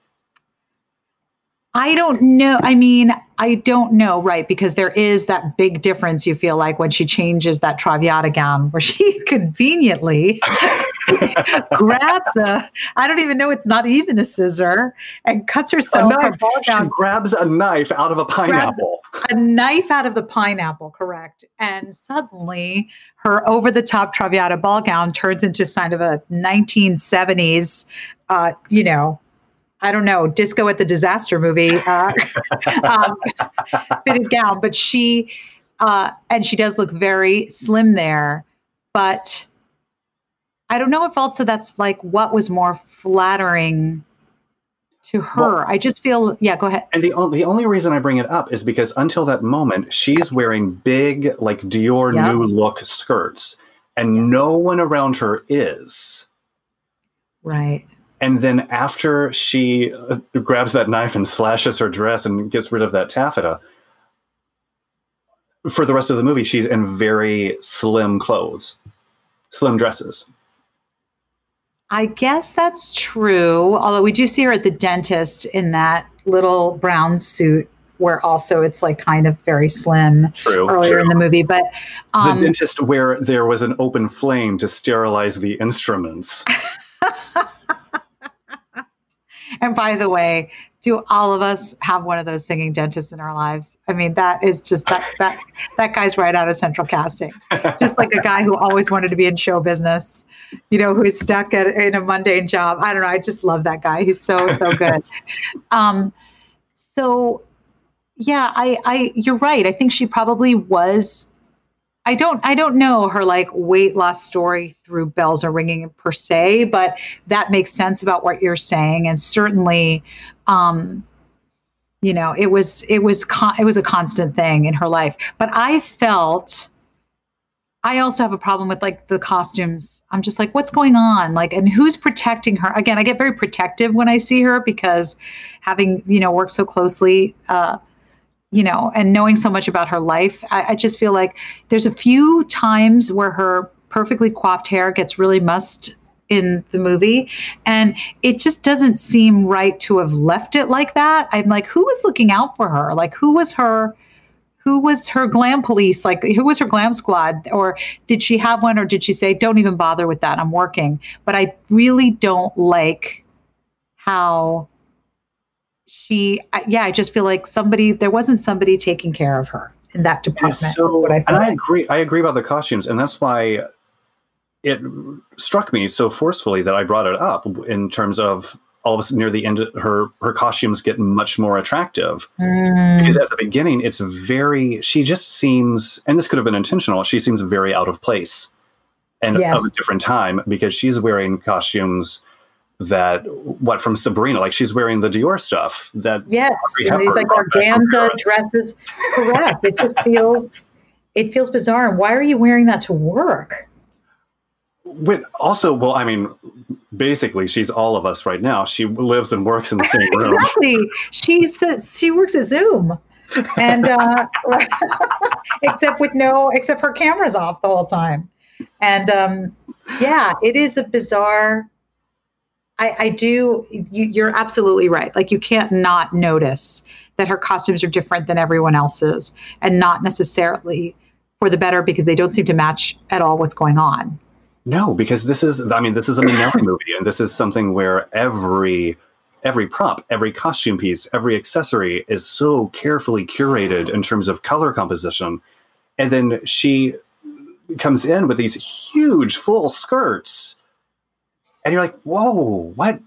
I don't know. I mean, I don't know, right? Because there is that big difference, you feel like, when she changes that Traviata gown, where she conveniently grabs a, I don't even know, it's not even a scissor, and cuts
A
herself her
knife.
ball
She
gown,
grabs a knife out of a pineapple.
a knife out of the pineapple, correct? And suddenly her over-the-top Traviata ball gown turns into kind of a nineteen seventies, uh, you know, I don't know, Disco at the Disaster movie uh, um, fitted gown. But she, uh, and she does look very slim there. But I don't know if also that's like what was more flattering to her. Well, I just feel, yeah, go ahead.
And the, the only reason I bring it up is because until that moment, she's wearing big, like Dior yep. New Look skirts, and yes. no one around her is.
Right.
And then after she uh, grabs that knife and slashes her dress and gets rid of that taffeta, for the rest of the movie, she's in very slim clothes, slim dresses.
I guess that's true. Although we do see her at the dentist in that little brown suit where also it's like kind of very slim
true,
earlier
true.
in the movie. But um,
the dentist where there was an open flame to sterilize the instruments.
And by the way, do all of us have one of those singing dentists in our lives? I mean, that is just that that that guy's right out of Central Casting. Just like a guy who always wanted to be in show business, you know, who's stuck at, in a mundane job. I don't know. I just love that guy. He's so, so good. um, so, yeah, I, I, you're right. I think she probably was. I don't I don't know her like weight loss story through Bells Are Ringing per se, but that makes sense about what you're saying. And certainly, um, you know, it was it was con- it was a constant thing in her life. But I felt I also have a problem with like the costumes. I'm just like, what's going on? Like, and who's protecting her? Again, I get very protective when I see her because having, you know, worked so closely, uh, you know, and knowing so much about her life, I, I just feel like there's a few times where her perfectly coiffed hair gets really mussed in the movie. And it just doesn't seem right to have left it like that. I'm like, who was looking out for her? Like, who was her, who was her glam police? Like, who was her glam squad? Or did she have one? Or did she say, don't even bother with that, I'm working? But I really don't like how she, yeah, I just feel like somebody, there wasn't somebody taking care of her in that department.
So,
what I
and I agree, I agree about the costumes. And that's why it struck me so forcefully that I brought it up in terms of all of a sudden near the end, her, her costumes get much more attractive mm. because at the beginning it's very, she just seems, and this could have been intentional, she seems very out of place and yes. of a different time because she's wearing costumes that what from Sabrina, like she's wearing the Dior stuff that
yes, and these like organza dresses. Correct. It just feels it feels bizarre. And why are you wearing that to work?
When also, well, I mean, basically, she's all of us right now. She lives and works in the same room.
Exactly. She's she works at Zoom, and uh, except with no, except her camera's off the whole time. And um, yeah, it is a bizarre. I, I do. You, you're absolutely right. Like you can't not notice that her costumes are different than everyone else's, and not necessarily for the better because they don't seem to match at all what's going on.
No, because this is. I mean, this is a Minnelli movie, and this is something where every every prop, every costume piece, every accessory is so carefully curated in terms of color composition, and then she comes in with these huge full skirts. And you're like, whoa, what,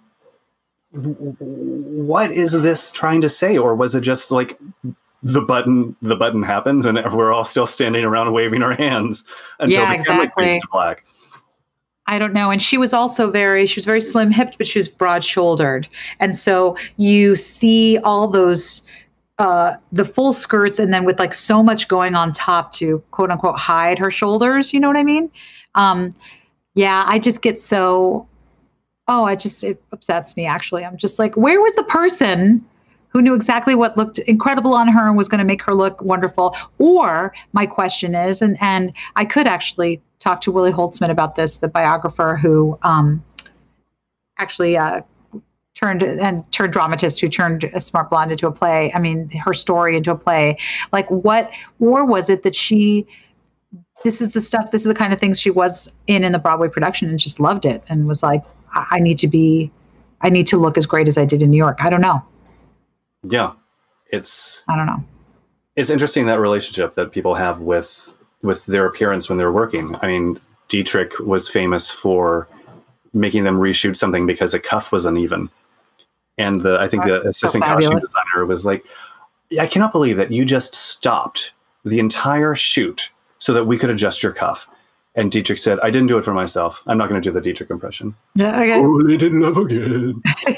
what is this trying to say? Or was it just like the button, the button happens and we're all still standing around waving our hands until
yeah,
the
exactly.
camera fades to black?
I don't know. And she was also very, she was very slim hipped, but she was broad shouldered. And so you see all those, uh, the full skirts and then with like so much going on top to quote unquote hide her shoulders. You know what I mean? Um, yeah, I just get so... Oh, I just, it upsets me, actually. I'm just like, where was the person who knew exactly what looked incredible on her and was going to make her look wonderful? Or my question is, and, and I could actually talk to Willie Holtzman about this, the biographer who um, actually uh, turned and turned dramatist who turned A Smart Blonde into a play. I mean, her story into a play. Like what, or was it that she, this is the stuff, this is the kind of things she was in in the Broadway production and just loved it and was like, I need to be, I need to look as great as I did in New York. I don't know.
Yeah. It's,
I don't know.
It's interesting that relationship that people have with, with their appearance when they're working. I mean, Dietrich was famous for making them reshoot something because a cuff was uneven. And the I think the assistant
so
costume designer was like, I cannot believe that you just stopped the entire shoot so that we could adjust your cuff. And Dietrich said, I didn't do it for myself. I'm not going to do the Dietrich impression.
Yeah, okay.
Only didn't love again.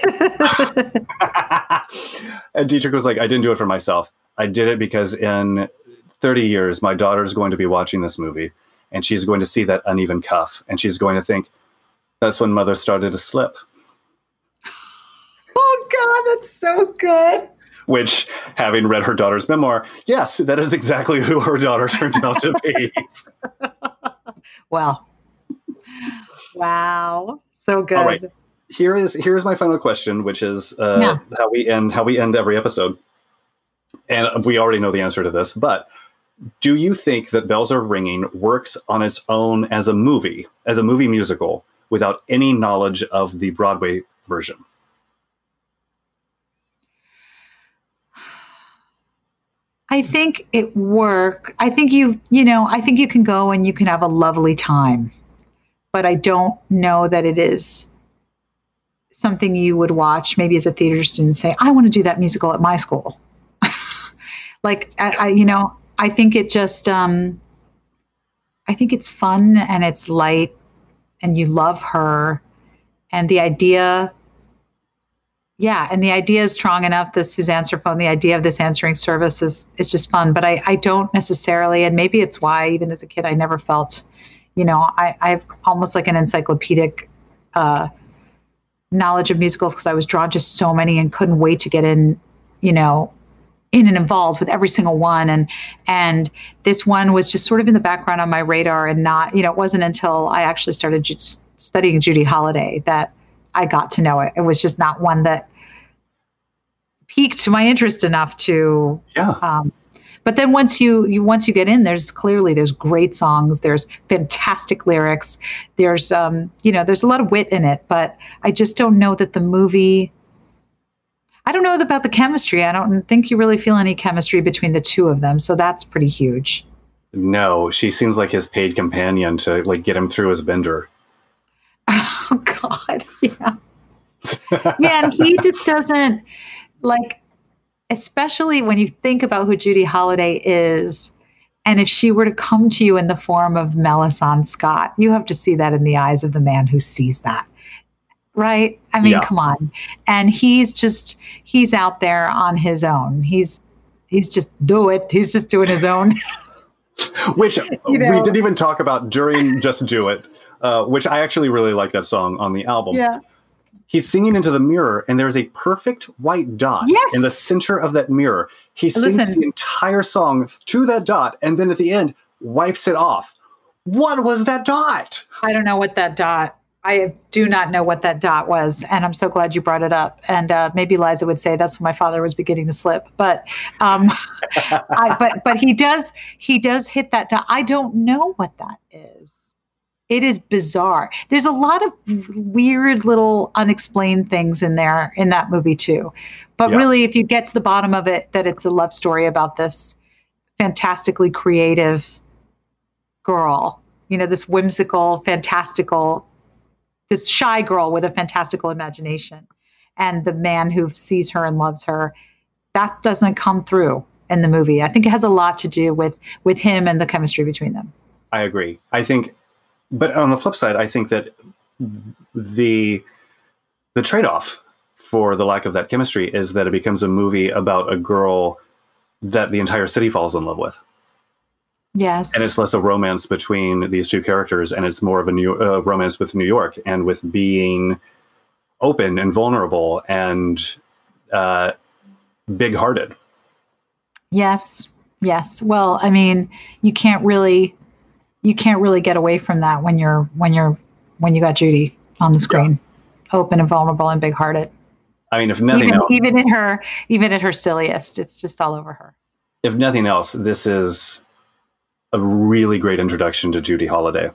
And Dietrich was like, I didn't do it for myself. I did it because in thirty years, my daughter's going to be watching this movie and she's going to see that uneven cuff. And she's going to think, that's when mother started to slip.
Oh, God, that's so good.
Which, having read her daughter's memoir, yes, that is exactly who her daughter turned out to be.
Well, wow, so good.
All right, here is here is my final question, which is uh, yeah. how we end how we end every episode, and we already know the answer to this. But do you think that Bells Are Ringing works on its own as a movie, as a movie musical, without any knowledge of the Broadway version?
I think it work. I think you, you know, I think you can go and you can have a lovely time, but I don't know that it is something you would watch maybe as a theater student and say, I want to do that musical at my school. Like, I, I, you know, I think it just, um, I think it's fun and it's light and you love her and the idea. Yeah, and the idea is strong enough, the Suzanne Serphone, the idea of this answering service is, is just fun. But I, I don't necessarily, and maybe it's why even as a kid, I never felt, you know, I, I have almost like an encyclopedic uh, knowledge of musicals because I was drawn to so many and couldn't wait to get in, you know, in and involved with every single one. And and this one was just sort of in the background on my radar and not, you know, it wasn't until I actually started ju- studying Judy Holliday that I got to know it. It was just not one that piqued my interest enough to.
Yeah.
Um, but then once you, you once you get in, there's clearly there's great songs. There's fantastic lyrics. There's um, you know there's a lot of wit in it. But I just don't know that the movie. I don't know about the chemistry. I don't think you really feel any chemistry between the two of them. So that's pretty huge.
No, she seems like his paid companion to like get him through his bender.
Oh God, yeah, yeah, and he just doesn't like, especially when you think about who Judy Holliday is, and if she were to come to you in the form of Melisande Scott, you have to see that in the eyes of the man who sees that, right? I mean,
yeah. Come
on, and he's just he's out there on his own. He's he's just do it. He's just doing his own.
Which
you know?
We didn't even talk about during Just Do It. Uh, which I actually really like that song on the album.
Yeah.
He's singing into the mirror, and there's a perfect white dot
yes.
in the center of that mirror. He sings
Listen.
the entire song to that dot, and then at the end, wipes it off. What was that dot?
I don't know what that dot. I do not know what that dot was, and I'm so glad you brought it up. And uh, maybe Liza would say that's when my father was beginning to slip. But, um, I, but, but he does. He does hit that dot. I don't know what that is. It is bizarre. There's a lot of weird little unexplained things in there in that movie too. But yeah. Really, if you get to the bottom of it, that it's a love story about this fantastically creative girl, you know, this whimsical, fantastical, this shy girl with a fantastical imagination, and the man who sees her and loves her, that doesn't come through in the movie. I think it has a lot to do with, with him and the chemistry between them.
I agree. I think, but on the flip side, I think that the the trade-off for the lack of that chemistry is that it becomes a movie about a girl that the entire city falls in love with.
Yes.
And it's less a romance between these two characters, and it's more of a new uh, romance with New York and with being open and vulnerable and uh, big-hearted.
Yes. Yes. Well, I mean, you can't really... You can't really get away from that when you're when you're when you got Judy on the screen, yeah. Open and vulnerable and big-hearted.
I mean, if nothing
even,
else,
even in her, even at her silliest, it's just all over her.
If nothing else, this is a really great introduction to Judy Holliday.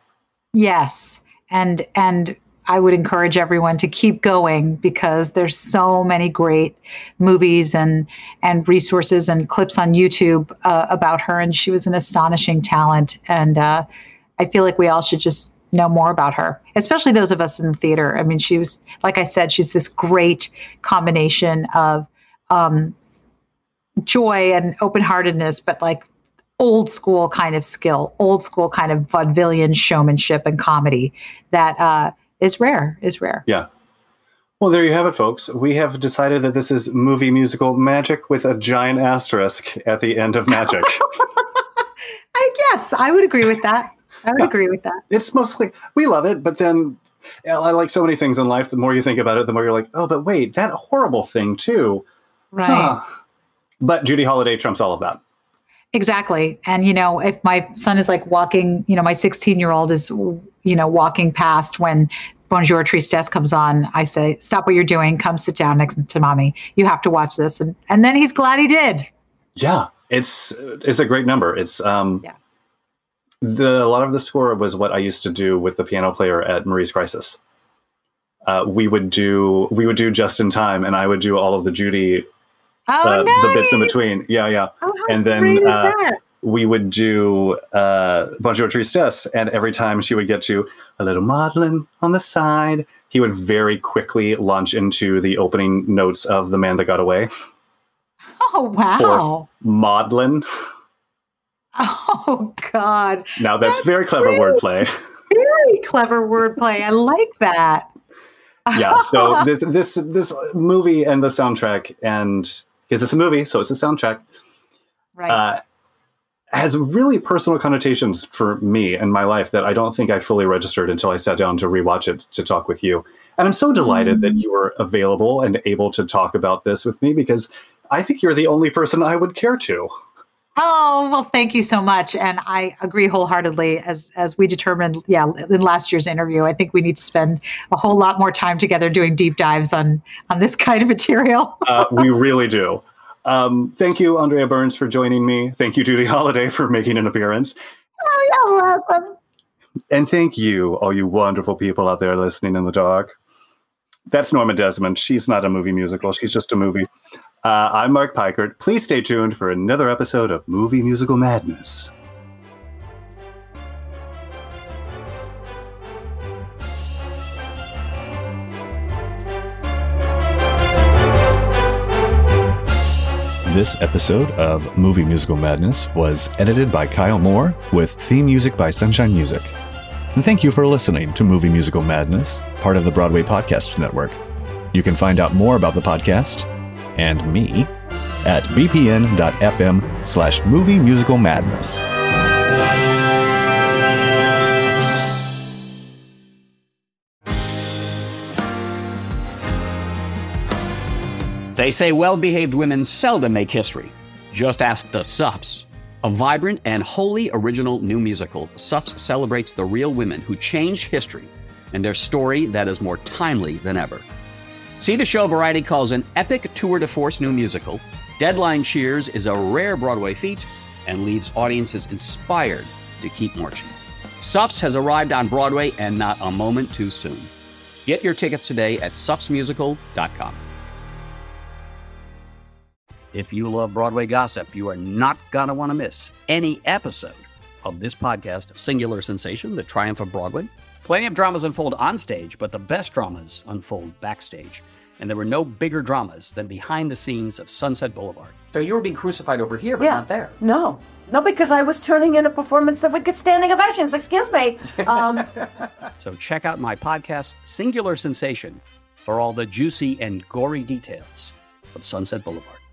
Yes, and and I would encourage everyone to keep going because there's so many great movies and and resources and clips on YouTube uh, about her, and she was an astonishing talent. And uh, I feel like we all should just know more about her, especially those of us in the theater. I mean, she was, like I said, she's this great combination of um, joy and open-heartedness, but like old school kind of skill, old school kind of vaudevillian showmanship and comedy that uh, is rare, is rare.
Yeah. Well, there you have it, folks. We have decided that this is movie musical magic with a giant asterisk at the end of magic.
I guess I would agree with that. I would
Yeah.
agree with that.
It's mostly, we love it, but then I like so many things in life, the more you think about it, the more you're like, oh, but wait, that horrible thing too.
Right.
Huh. But Judy Holliday trumps all of that.
Exactly. And, you know, if my son is like walking, you know, my sixteen year old is, you know, walking past when Bonjour Tristesse comes on, I say, stop what you're doing. Come sit down next to mommy. You have to watch this. And, and then he's glad he did.
Yeah. It's, it's a great number. It's, um,
Yeah.
the, a lot of the score was what I used to do with the piano player at Marie's Crisis. Uh, we would do, we would do Just in Time, and I would do all of the Judy
Oh,
uh,
nice.
the bits in between. Yeah, yeah.
Oh, how
and then
great is
uh,
that?
we would do uh, Bonjour Tristesse, and every time she would get to a little maudlin on the side, he would very quickly launch into the opening notes of The Man That Got Away.
Oh, wow.
Maudlin.
Oh, God.
Now that's,
That's
very clever
great.
wordplay.
Very clever wordplay. I like that.
Yeah, so this this this movie and the soundtrack, and because it's a movie, so it's a soundtrack,
Right.
uh, has really personal connotations for me and my life that I don't think I fully registered until I sat down to rewatch it to talk with you. And I'm so delighted that you were available and able to talk about this with me, because I think you're the only person I would care to.
Oh, well, thank you so much. And I agree wholeheartedly. As as we determined, yeah, in last year's interview, I think we need to spend a whole lot more time together doing deep dives on on this kind of material.
Uh, we really do. Um, thank you, Andrea Burns, for joining me. Thank you, Judy Holliday, for making an appearance.
Oh, you're welcome.
And thank you, all you wonderful people out there listening in the dark. That's Norma Desmond. She's not a movie musical. She's just a movie. Uh, I'm Mark Pikert. Please stay tuned for another episode of Movie Musical Madness.
This episode of Movie Musical Madness was edited by Kyle Moore with theme music by Sunshine Music. And thank you for listening to Movie Musical Madness, part of the Broadway Podcast Network. You can find out more about the podcast and me at bpn.fm slash movie musical madness.
They say well-behaved women seldom make history. Just ask the Suffs. A vibrant and wholly original new musical, Suffs celebrates the real women who changed history and their story that is more timely than ever. See the show Variety calls an epic tour de force new musical. Deadline cheers is a rare Broadway feat and leaves audiences inspired to keep marching. Suffs has arrived on Broadway, and not a moment too soon. Get your tickets today at suffs musical dot com. If you love Broadway gossip, you are not going to want to miss any episode of this podcast, Singular Sensation, The Triumph of Broadway. Plenty of dramas unfold on stage, but the best dramas unfold backstage. And there were no bigger dramas than behind the scenes of Sunset Boulevard. So you were being crucified over here, but
Yeah.
not there.
No. No, because I was turning in a performance that would get standing ovations. Excuse me. Um,
So check out my podcast, Singular Sensation, for all the juicy and gory details of Sunset Boulevard.